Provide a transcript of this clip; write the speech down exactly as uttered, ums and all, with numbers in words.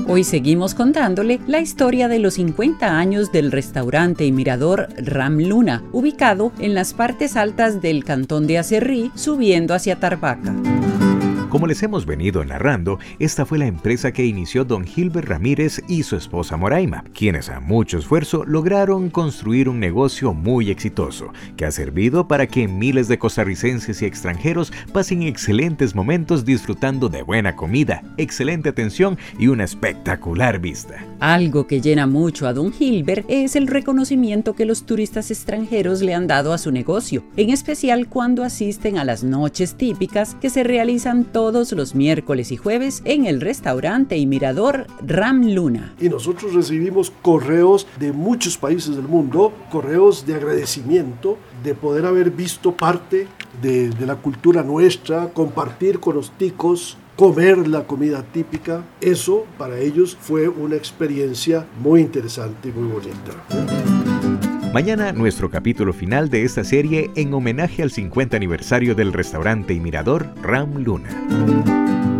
Hoy seguimos contándole la historia de los cincuenta años del restaurante y mirador Ram Luna, ubicado en las partes altas del cantón de Aserrí, subiendo hacia Tarbaca. Como les hemos venido narrando, esta fue la empresa que inició don Gilbert Ramírez y su esposa Moraima, quienes a mucho esfuerzo lograron construir un negocio muy exitoso, que ha servido para que miles de costarricenses y extranjeros pasen excelentes momentos disfrutando de buena comida, excelente atención y una espectacular vista. Algo que llena mucho a don Gilbert es el reconocimiento que los turistas extranjeros le han dado a su negocio, en especial cuando asisten a las noches típicas que se realizan todos los miércoles y jueves en el restaurante y mirador Ram Luna. Y nosotros recibimos correos de muchos países del mundo, correos de agradecimiento de poder haber visto parte de, de la cultura nuestra, compartir con los ticos, comer la comida típica. Eso para ellos fue una experiencia muy interesante y muy bonita. Mañana nuestro capítulo final de esta serie en homenaje al cincuenta aniversario del restaurante y mirador Ram Luna.